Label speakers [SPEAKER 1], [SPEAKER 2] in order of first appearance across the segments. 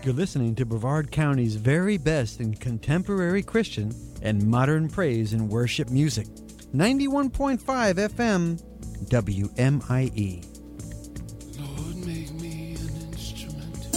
[SPEAKER 1] You're listening to Brevard County's very best in contemporary Christian and modern praise and worship music. 91.5 FM, WMIE.
[SPEAKER 2] Lord, make me an instrument.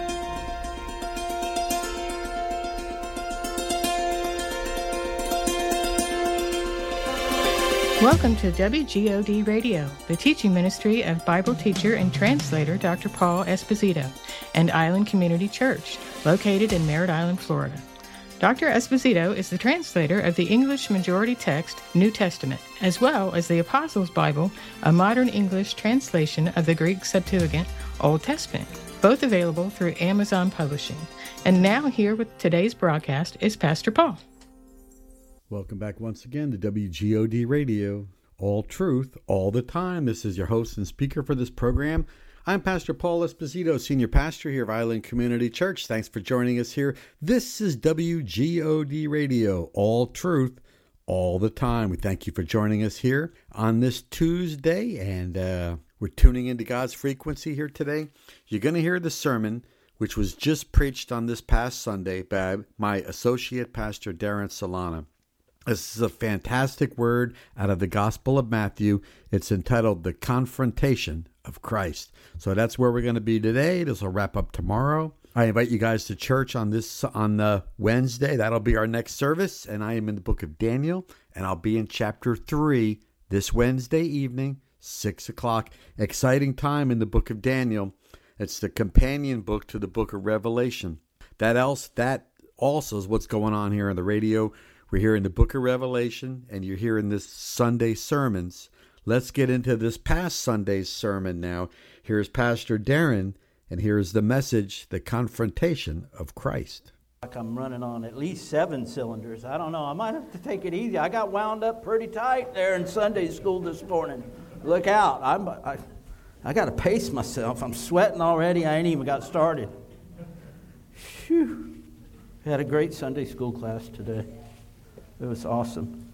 [SPEAKER 3] Welcome to WGOD Radio, the teaching ministry of Bible teacher and translator Dr. Paul Esposito and Island Community Church, located in Merritt Island, Florida. Dr. Esposito is the translator of the English majority text, New Testament, as well as the Apostles' Bible, a modern English translation of the Greek Septuagint, Old Testament, both available through Amazon Publishing. And now here with today's broadcast is Pastor Paul.
[SPEAKER 1] Welcome back once again to WGOD Radio, all truth, all the time. This is your host and speaker for this program. I'm Pastor Paul Esposito, Senior Pastor here of Island Community Church. Thanks for joining us here. This is WGOD Radio, all truth, all the time. We thank you for joining us here on this Tuesday, and we're tuning into God's frequency here today. You're going to hear the sermon, which was just preached on this past Sunday by my associate pastor, Darren Solana. This is a fantastic word out of the Gospel of Matthew. It's entitled The Confrontation of Christ. So that's where we're going to be today. This will wrap up tomorrow. I invite you guys to church on the Wednesday. That'll be our next service. And I am in the book of Daniel, and I'll be in chapter 3 this Wednesday evening, 6 o'clock. Exciting time in the book of Daniel. It's the companion book to the book of Revelation. That also is what's going on here on the radio. We're here in the book of Revelation, and you're hearing this Sunday sermons. Let's get into this past Sunday's sermon now. Here's Pastor Darren, and here's the message, The Confrontation of Christ.
[SPEAKER 4] Like I'm running on at least 7 cylinders. I don't know. I might have to take it easy. I got wound up pretty tight there in Sunday school this morning. Look out. I got to pace myself. I'm sweating already. I ain't even got started. Phew. Had a great Sunday school class today. It was awesome.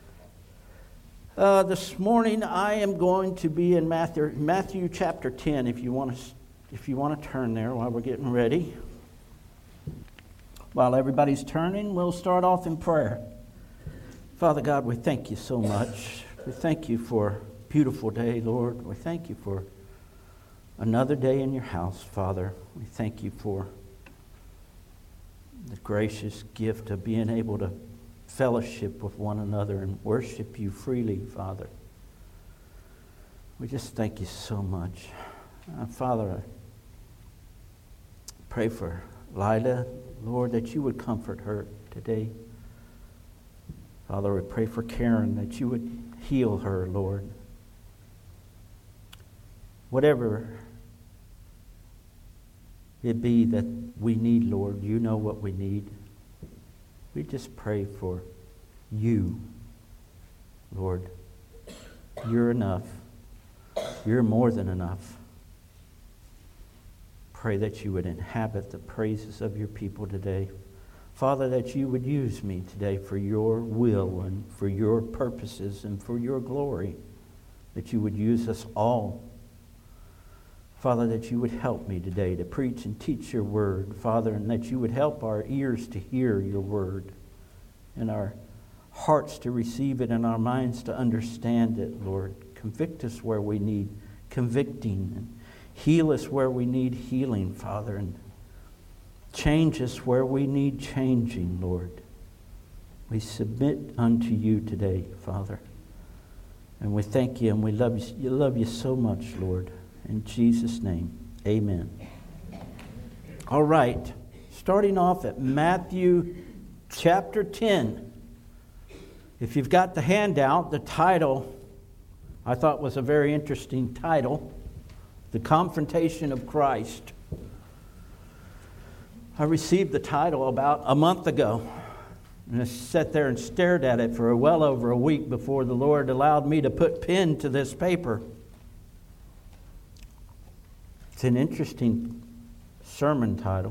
[SPEAKER 4] This morning I am going to be in Matthew chapter 10. If you want to turn there while we're getting ready. While everybody's turning, we'll start off in prayer. Father God, we thank you so much. We thank you for a beautiful day, Lord. We thank you for another day in your house, Father. We thank you for the gracious gift of being able to fellowship with one another and worship you freely, Father. We just thank you so much. Father, I pray for Lila, Lord, that you would comfort her today. Father, we pray for Karen, that you would heal her, Lord. Whatever it be that we need, Lord, you know what we need. We just pray for you, Lord. You're enough. You're more than enough. Pray that you would inhabit the praises of your people today. Father, that you would use me today for your will and for your purposes and for your glory. That you would use us all. Father, that you would help me today to preach and teach your word, Father, and that you would help our ears to hear your word and our hearts to receive it and our minds to understand it, Lord. Convict us where we need convicting and heal us where we need healing, Father, and change us where we need changing, Lord. We submit unto you today, Father, and we thank you and we love you. You love you so much, Lord. In Jesus' name, amen. All right, starting off at Matthew chapter 10. If you've got the handout, the title I thought was a very interesting title, The Confrontation of Christ. I received the title about a month ago, and I sat there and stared at it for well over a week before the Lord allowed me to put pen to this paper. It's an interesting sermon title.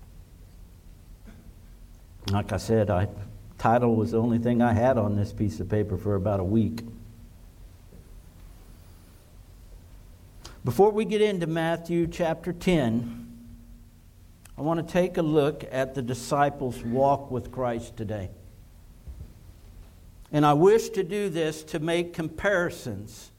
[SPEAKER 4] Like I said, title was the only thing I had on this piece of paper for about a week. Before we get into Matthew chapter 10, I want to take a look at the disciples' walk with Christ today. And I wish to do this to make comparisons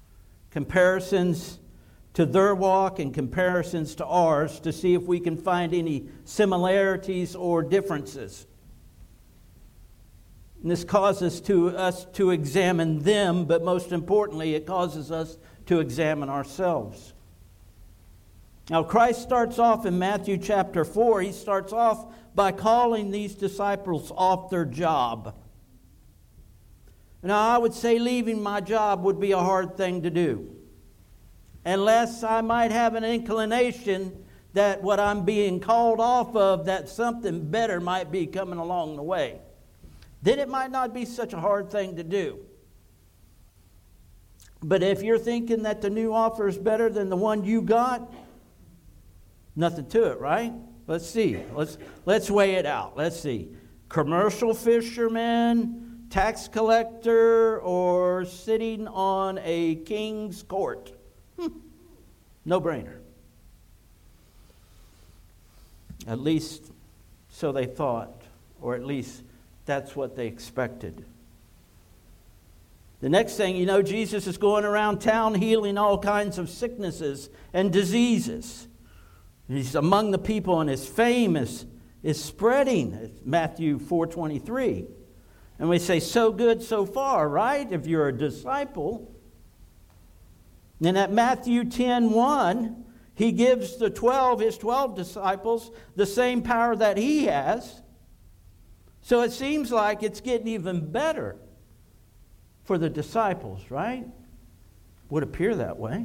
[SPEAKER 4] to their walk and comparisons to ours, to see if we can find any similarities or differences. And this causes us to examine them, but most importantly, it causes us to examine ourselves. Now, Christ starts off in Matthew chapter 4. He starts off by calling these disciples off their job. Now, I would say leaving my job would be a hard thing to do, unless I might have an inclination that what I'm being called off of, that something better might be coming along the way. Then it might not be such a hard thing to do. But if you're thinking that the new offer is better than the one you got, nothing to it, right? Let's see. Let's weigh it out. Let's see. Commercial fisherman, tax collector, or sitting on a king's court? No brainer. At least so they thought, or at least that's what they expected. The next thing you know, Jesus is going around town healing all kinds of sicknesses and diseases. He's among the people, and his fame is spreading. It's Matthew 4:23. And we say, so good so far, right? If you're a disciple. And at Matthew 10:1, he gives his 12 disciples, the same power that he has. So it seems like it's getting even better for the disciples, right? Would appear that way.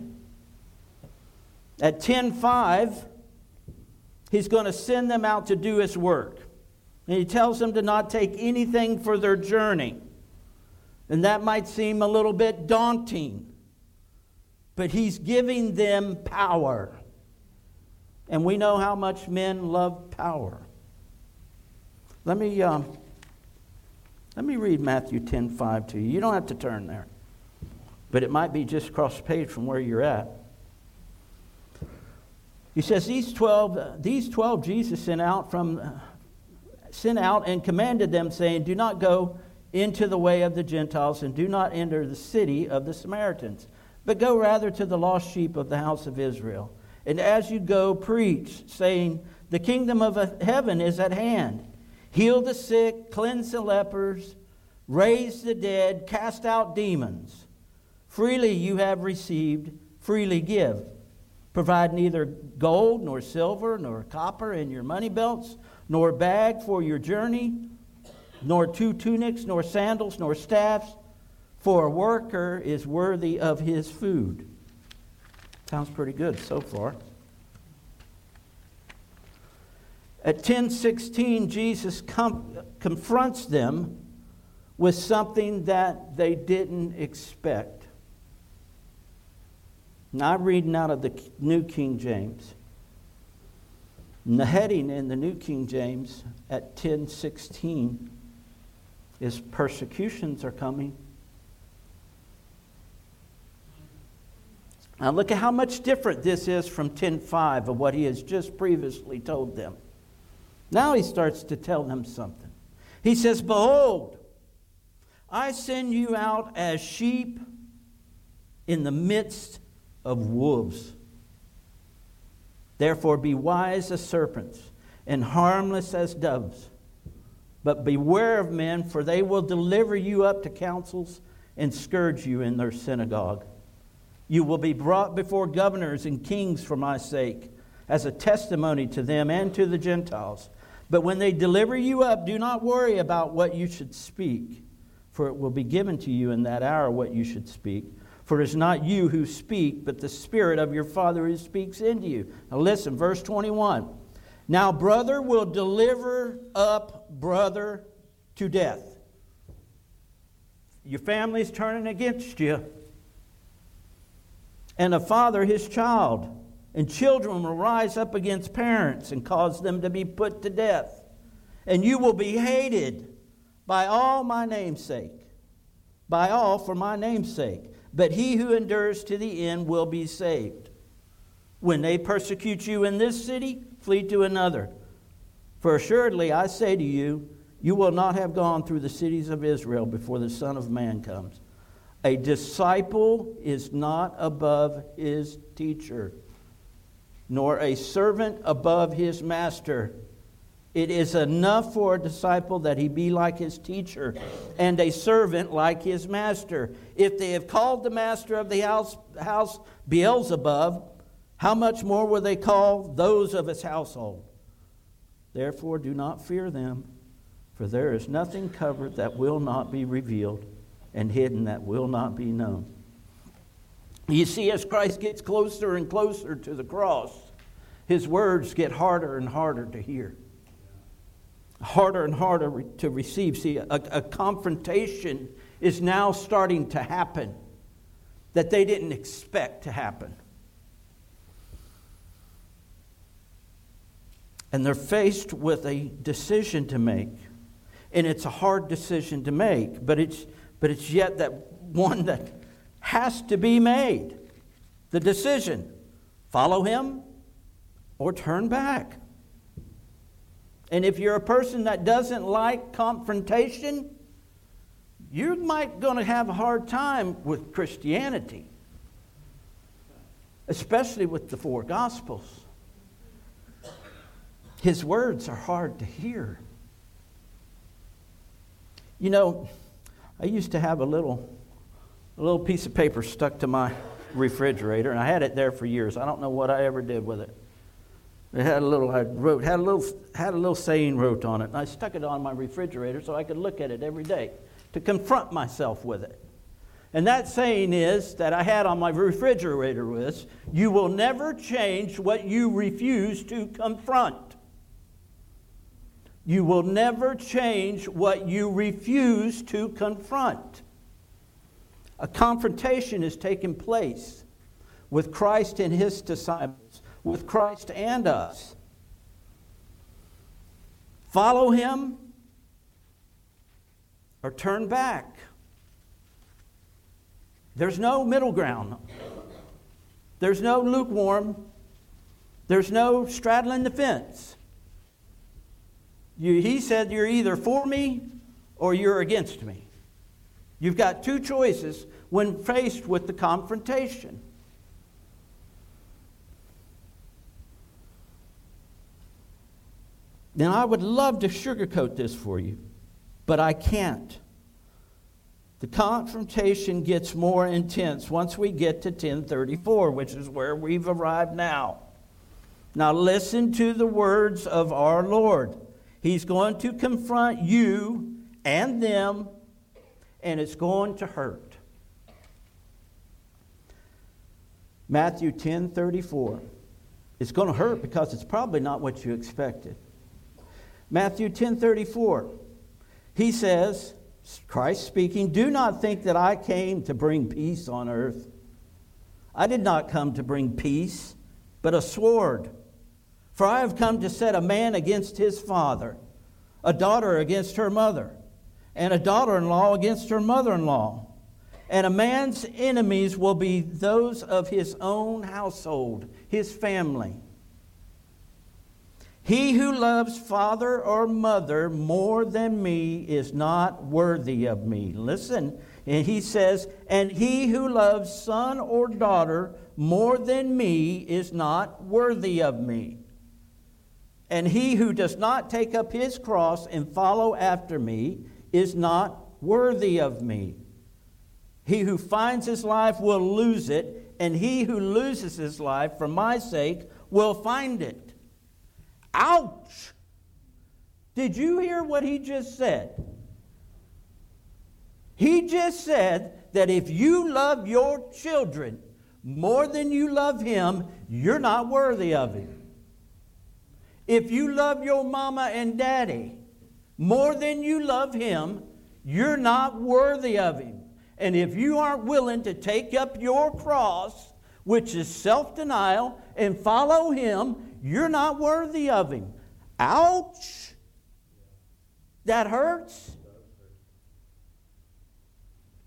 [SPEAKER 4] At 10:5, he's going to send them out to do his work. And he tells them to not take anything for their journey. And that might seem a little bit daunting. But he's giving them power. And we know how much men love power. Let me read Matthew 10:5 to you. You don't have to turn there. But it might be just across the page from where you're at. He says, these 12 Jesus sent out and commanded them, saying, do not go into the way of the Gentiles, and do not enter the city of the Samaritans, but go rather to the lost sheep of the house of Israel. And as you go, preach, saying, the kingdom of heaven is at hand. Heal the sick, cleanse the lepers, raise the dead, cast out demons. Freely you have received, freely give. Provide neither gold, nor silver, nor copper in your money belts, nor bag for your journey, nor 2 tunics, nor sandals, nor staffs, for a worker is worthy of his food. Sounds pretty good so far. At 10:16, Jesus confronts them with something that they didn't expect. Now I'm reading out of the New King James. And the heading in the New King James at 10:16 is persecutions are coming. Now look at how much different this is from 10:5 of what he has just previously told them. Now he starts to tell them something. He says, behold, I send you out as sheep in the midst of wolves. Therefore be wise as serpents and harmless as doves. But beware of men, for they will deliver you up to councils and scourge you in their synagogue. You will be brought before governors and kings for my sake, as a testimony to them and to the Gentiles. But when they deliver you up, do not worry about what you should speak, for it will be given to you in that hour what you should speak. For it is not you who speak, but the Spirit of your Father who speaks into you. Now listen, verse 21. Now brother will deliver up brother to death. Your family's turning against you. And a father his child. And children will rise up against parents and cause them to be put to death. And you will be hated by all my name's sake. By all for my name's sake. But he who endures to the end will be saved. When they persecute you in this city, flee to another. For assuredly I say to you, you will not have gone through the cities of Israel before the Son of Man comes. A disciple is not above his teacher, nor a servant above his master. It is enough for a disciple that he be like his teacher, and a servant like his master. If they have called the master of the house Beelzebub, how much more will they call those of his household? Therefore do not fear them, for there is nothing covered that will not be revealed, and hidden that will not be known. You see, as Christ gets closer and closer to the cross, his words get harder and harder to hear. Harder and harder to receive. See, a confrontation is now starting to happen that they didn't expect to happen. And they're faced with a decision to make. And it's a hard decision to make, but it's yet that one that has to be made. The decision, follow him or turn back. And if you're a person that doesn't like confrontation, you might going to have a hard time with Christianity, especially with the four Gospels. His words are hard to hear. You know, I used to have a little piece of paper stuck to my refrigerator, and I had it there for years. I don't know what I ever did with it. It had a little saying wrote on it, and I stuck it on my refrigerator so I could look at it every day to confront myself with it. And that saying is that I had on my refrigerator was, you will never change what you refuse to confront. You will never change what you refuse to confront. A confrontation is taking place with Christ and his disciples, with Christ and us. Follow him or turn back. There's no middle ground. There's no lukewarm. There's no straddling the fence. He said you're either for me or you're against me. You've got two choices when faced with the confrontation. Now, I would love to sugarcoat this for you, but I can't. The confrontation gets more intense once we get to 1034, which is where we've arrived now. Now, listen to the words of our Lord. He's going to confront you and them, and it's going to hurt. Matthew 10:34. It's going to hurt because it's probably not what you expected. Matthew 10:34. He says, Christ speaking, do not think that I came to bring peace on earth. I did not come to bring peace, but a sword. For I have come to set a man against his father, a daughter against her mother, and a daughter-in-law against her mother-in-law. And a man's enemies will be those of his own household, his family. He who loves father or mother more than me is not worthy of me. Listen, and he says, and he who loves son or daughter more than me is not worthy of me. And he who does not take up his cross and follow after me is not worthy of me. He who finds his life will lose it, and he who loses his life for my sake will find it. Ouch! Did you hear what he just said? He just said that if you love your children more than you love him, you're not worthy of him. If you love your mama and daddy more than you love him, you're not worthy of him. And if you aren't willing to take up your cross, which is self-denial, and follow him, you're not worthy of him. Ouch! That hurts.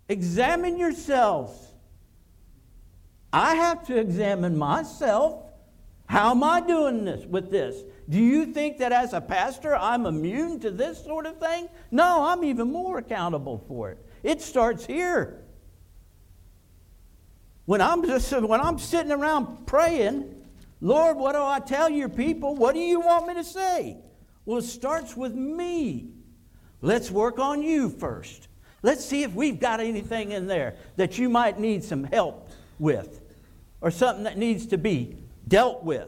[SPEAKER 4] Examine yourselves. I have to examine myself. How am I doing this with this? Do you think that as a pastor I'm immune to this sort of thing? No, I'm even more accountable for it. It starts here. When I'm sitting around praying, Lord, what do I tell your people? What do you want me to say? Well, it starts with me. Let's work on you first. Let's see if we've got anything in there that you might need some help with, or something that needs to be dealt with.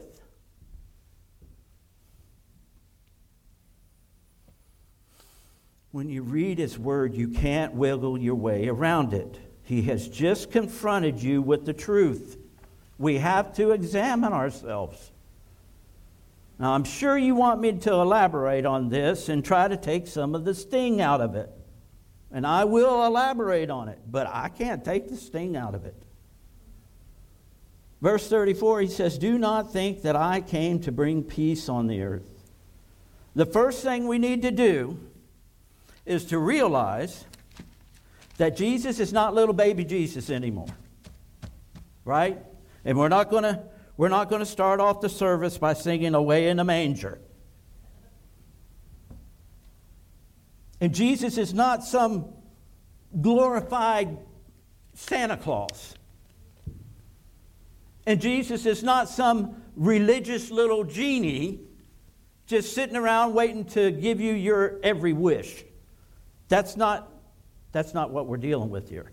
[SPEAKER 4] When you read His Word, you can't wiggle your way around it. He has just confronted you with the truth. We have to examine ourselves. Now, I'm sure you want me to elaborate on this and try to take some of the sting out of it. And I will elaborate on it, but I can't take the sting out of it. Verse 34, he says, "Do not think that I came to bring peace on the earth." The first thing we need to do is to realize that Jesus is not little baby Jesus anymore. Right? And we're not going to start off the service by singing "Away in the Manger." And Jesus is not some glorified Santa Claus. And Jesus is not some religious little genie just sitting around waiting to give you your every wish. That's not what we're dealing with here.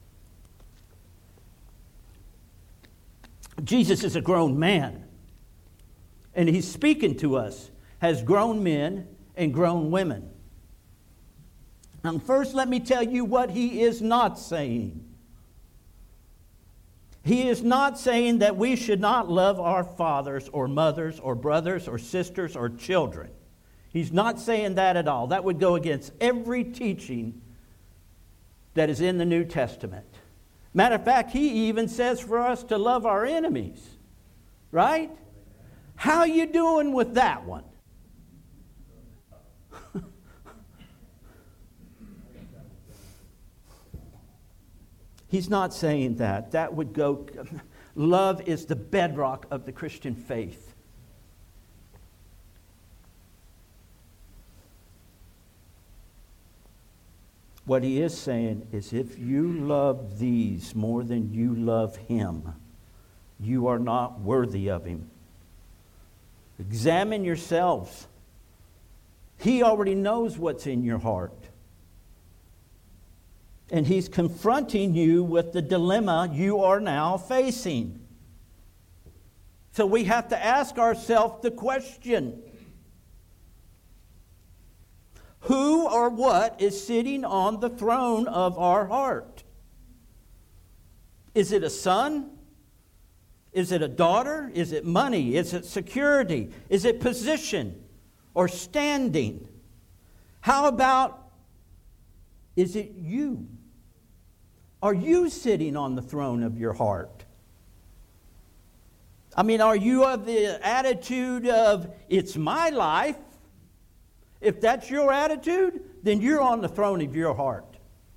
[SPEAKER 4] Jesus is a grown man. And He's speaking to us as grown men and grown women. Now, first, let me tell you what He is not saying. He is not saying that we should not love our fathers or mothers or brothers or sisters or children. He's not saying that at all. That would go against every teaching that is in the New Testament. Matter of fact, He even says for us to love our enemies. Right? How you doing with that one? He's not saying that. That would go... Love is the bedrock of the Christian faith. What He is saying is, if you love these more than you love Him, you are not worthy of Him. Examine yourselves. He already knows what's in your heart. And He's confronting you with the dilemma you are now facing. So we have to ask ourselves the question: who or what is sitting on the throne of our heart? Is it a son? Is it a daughter? Is it money? Is it security? Is it position or standing? How about, is it you? Are you sitting on the throne of your heart? I mean, are you of the attitude of, it's my life? If that's your attitude, then you're on the throne of your heart.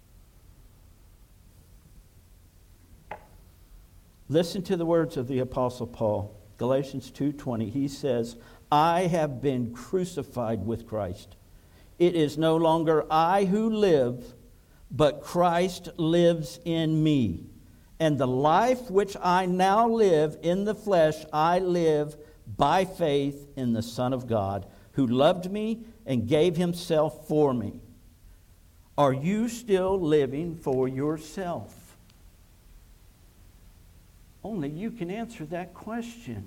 [SPEAKER 4] Listen to the words of the Apostle Paul. Galatians 2:20. He says, "I have been crucified with Christ. It is no longer I who live, but Christ lives in me. And the life which I now live in the flesh, I live by faith in the Son of God, who loved me and gave Himself for me." Are you still living for yourself? Only you can answer that question.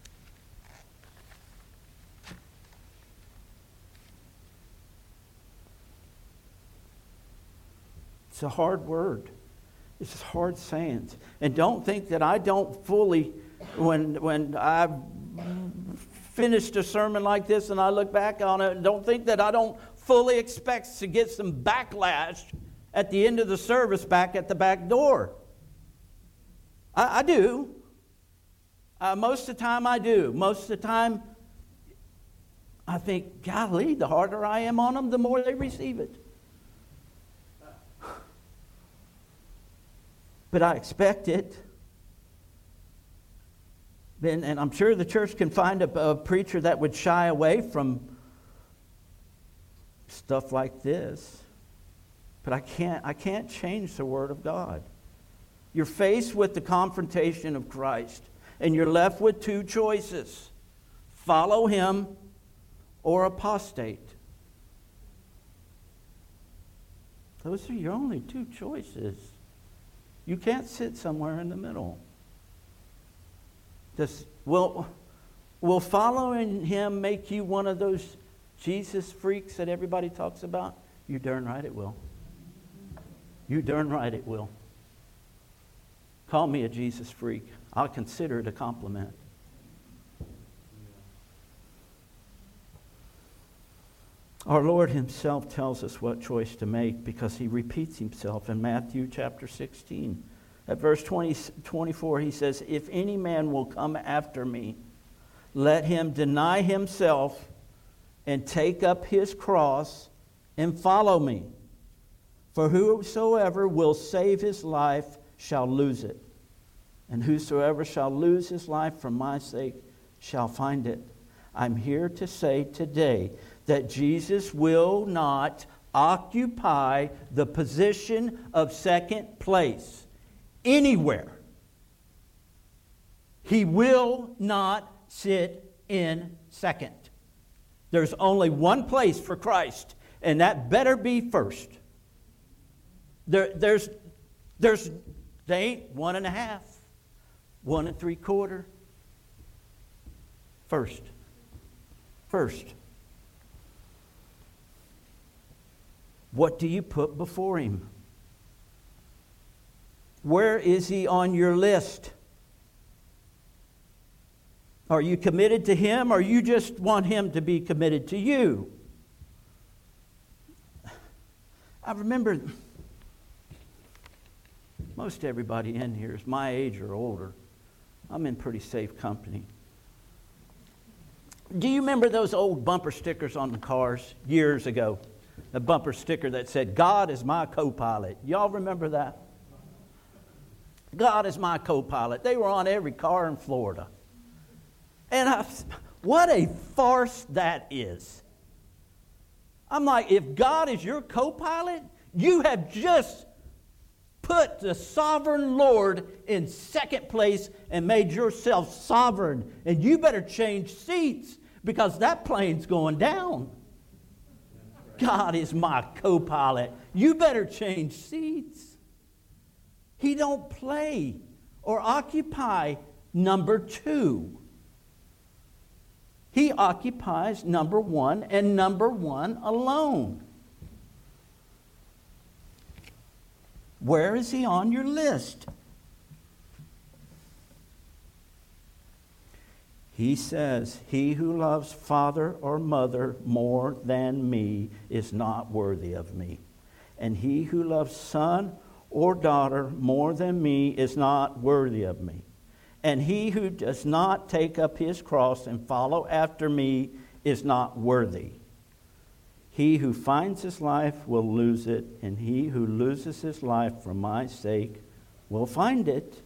[SPEAKER 4] It's a hard word. It's hard sayings. And don't think that I don't fully, when I've finished a sermon like this and I look back on it, don't think that I don't fully expect to get some backlash at the end of the service back at the back door. I do. Most of the time I do. Most of the time I think, golly, the harder I am on them, the more they receive it. But I expect it. And I'm sure the church can find a preacher that would shy away from stuff like this. But I can't change the Word of God. You're faced with the confrontation of Christ, and you're left with two choices: follow Him or apostate. Those are your only two choices. You can't sit somewhere in the middle. Will following Him make you one of those Jesus freaks that everybody talks about? You're darn right it will. You're darn right it will. Call me a Jesus freak. I'll consider it a compliment. Our Lord Himself tells us what choice to make because He repeats Himself in Matthew chapter 16. At verse 24, He says, "If any man will come after me, let him deny himself and take up his cross and follow me. For whosoever will save his life shall lose it. And whosoever shall lose his life for my sake shall find it." I'm here to say today that Jesus will not occupy the position of second place anywhere. He will not sit in second. There's only one place for Christ, and that better be first. They ain't 1.5, 1 3/4. First. What do you put before Him? Where is He on your list? Are you committed to Him, or you just want Him to be committed to you? I remember most everybody in here is my age or older. I'm in pretty safe company. Do you remember those old bumper stickers on the cars years ago? The bumper sticker that said, "God is my co-pilot." Y'all remember that? God is my co-pilot. They were on every car in Florida. And what a farce that is. I'm like, if God is your co-pilot, you have just put the sovereign Lord in second place and made yourself sovereign. And you better change seats because that plane's going down. God is my co-pilot. You better change seats. He don't play or occupy number 2. He occupies number 1 and number 1 alone. Where is He on your list? He says, "He who loves father or mother more than me is not worthy of me. And he who loves son or daughter more than me is not worthy of me. And he who does not take up his cross and follow after me is not worthy. He who finds his life will lose it, and he who loses his life for my sake will find it."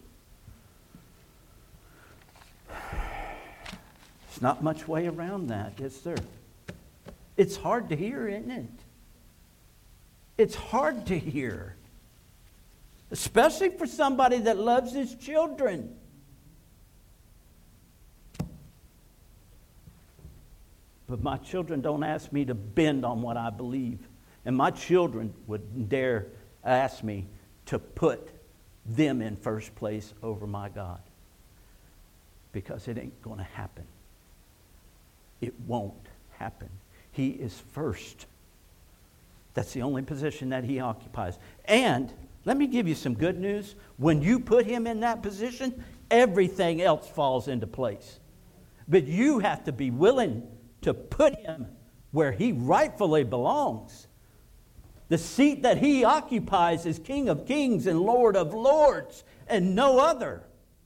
[SPEAKER 4] There's not much way around that, is there? It's hard to hear, isn't it? It's hard to hear. Especially for somebody that loves his children. But my children don't ask me to bend on what I believe. And my children would dare ask me to put them in first place over my God. Because it ain't going to happen. It won't happen. He is first. That's the only position that He occupies. And let me give you some good news. When you put Him in that position, everything else falls into place. But you have to be willing to put Him where He rightfully belongs. The seat that He occupies is King of Kings and Lord of Lords, and no other.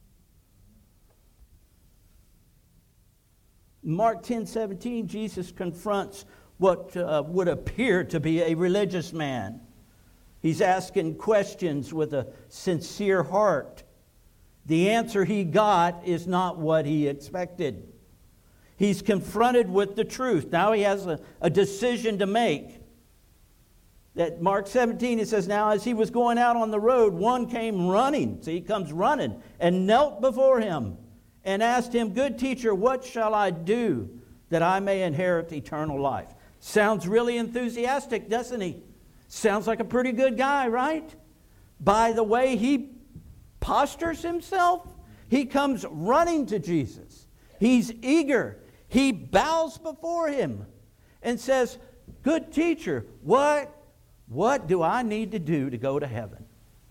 [SPEAKER 4] Mark 10:17, Jesus confronts what would appear to be a religious man. He's asking questions with a sincere heart. the answer he got is not what he expected. He's confronted with the truth. Now he has a decision to make. That Mark 17, it says, now as he was going out on the road, one came running. See, he comes running and knelt before him and asked him, good teacher, what shall I do that I may inherit eternal life? Sounds really enthusiastic, doesn't he? Sounds like a pretty good guy, right? By the way he postures himself, he comes running to Jesus. He's eager. He bows before him and says, good teacher, what do I need to do to go to heaven?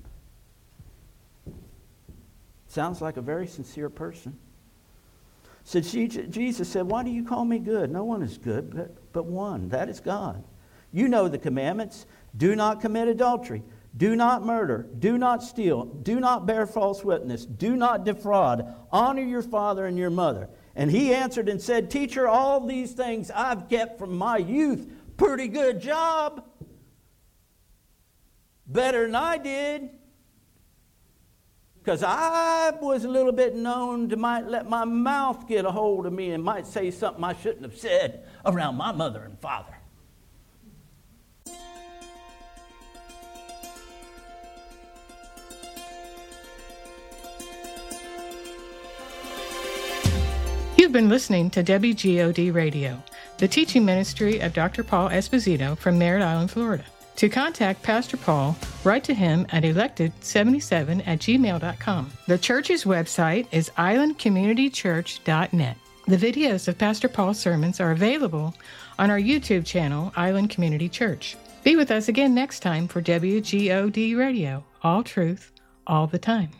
[SPEAKER 4] Sounds like a very sincere person. So Jesus said, why do you call me good? No one is good but one. That is God. You know the commandments. Do not commit adultery. Do not murder. Do not steal. Do not bear false witness. Do not defraud. Honor your father and your mother. And he answered and said, teacher, all these things I've kept from my youth. Pretty good job. Better than I did. Because I was a little bit known to might let my mouth get a hold of me and might say something I shouldn't have said around my mother and father.
[SPEAKER 3] You've been listening to WGOD Radio, the teaching ministry of Dr. Paul Esposito from Merritt Island, Florida. To contact Pastor Paul, write to him at elected77@gmail.com. The church's website is islandcommunitychurch.net. The videos of Pastor Paul's sermons are available on our YouTube channel, Island Community Church. Be with us again next time for WGOD Radio, all truth, all the time.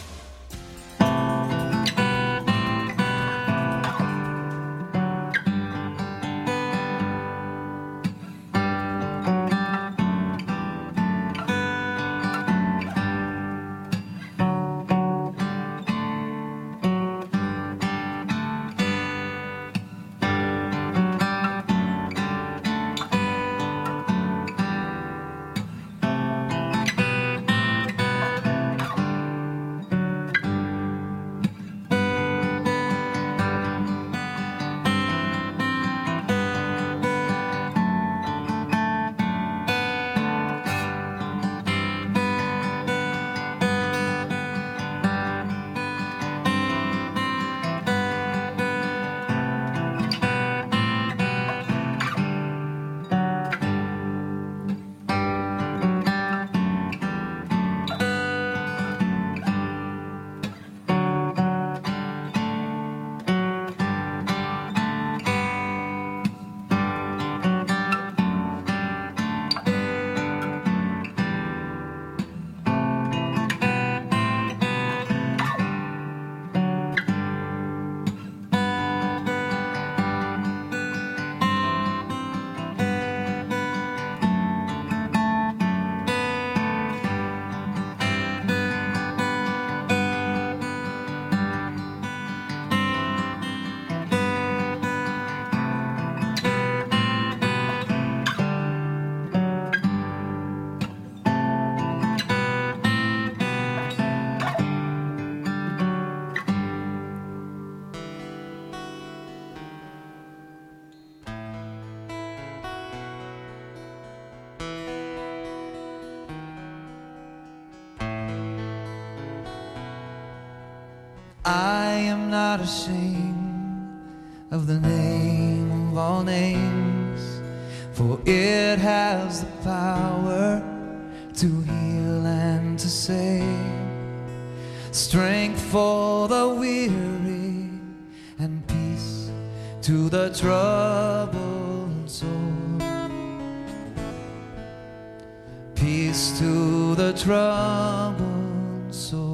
[SPEAKER 2] I am not ashamed of the name of all names, for it has the power to heal and to save, strength for the weary and peace to the troubled soul, peace to the troubled soul.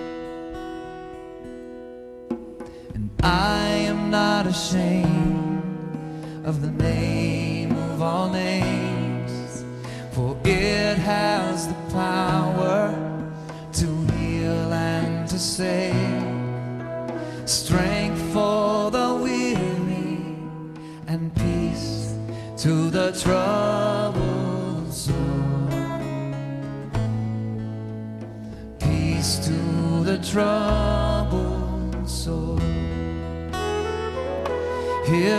[SPEAKER 2] I am not ashamed of the name of all names, for it has the power to heal and to save, strength for the weary and peace to the troubled soul, peace to the troubled